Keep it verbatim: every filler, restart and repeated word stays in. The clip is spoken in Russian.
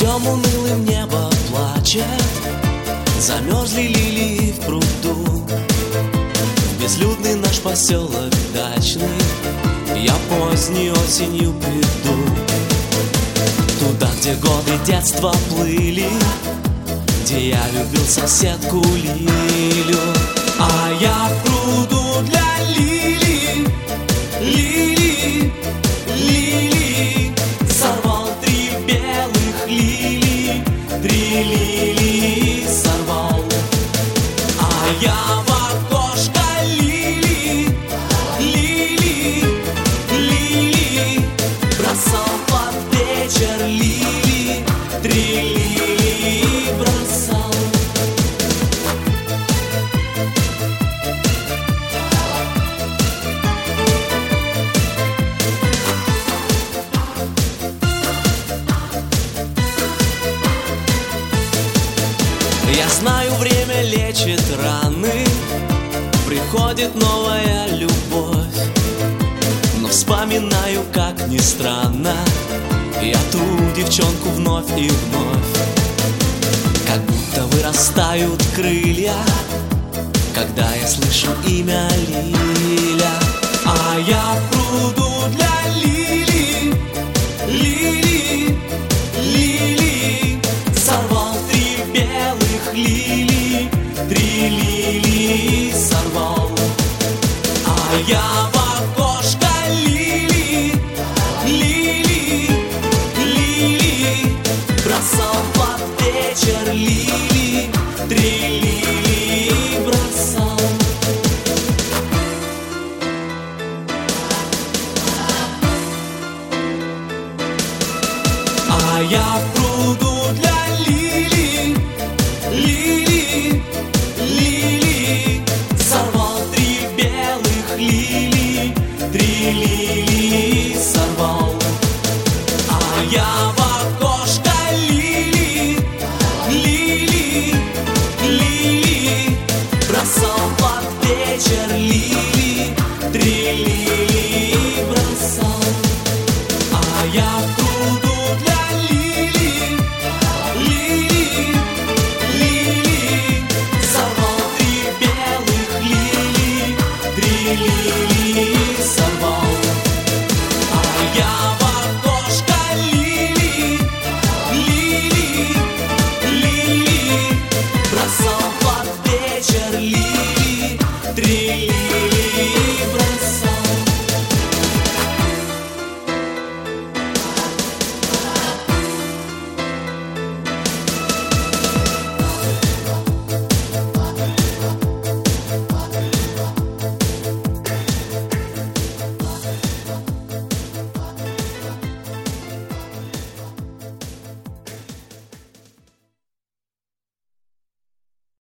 Дождем унылым небо плачет, замерзли лилии в пруду. В безлюдный наш поселок дачный я поздней осенью приду. Туда, где годы детства плыли, где я любил соседку Лилю. А я в пруду для лилий, лилий, лилий сорвал три белых лилии, три лилии сорвал. А я в окошко лилии, лилии, лилии бросал под вечер лилии, три лилии бросал. Я знаю, время лечит раны, приходит новая любовь. Но вспоминаю, как ни странно, я ту девчонку вновь и вновь. Как будто вырастают крылья, когда я слышу имя Лиля. А я в пруду для лилий, лилий, лилий сорвал три белых лилии, три лилии сорвал. А я в окошко лилии, лилии, лилии бросал под вечер лилии, три лилии бросал. А я в пруду для лилий, лилии, лилии сорвал три белых лилии, три лилии сорвал. А я в окошко лилии, лилии, лилии бросал под вечер лилии, три лилии бросал. А я в пруду для лилий, лилии, лилии сорвал три белых лилии, три лилии сорвал. А я в окошко лилии, лилии, лилии бросал под вечер лилии, три лилии.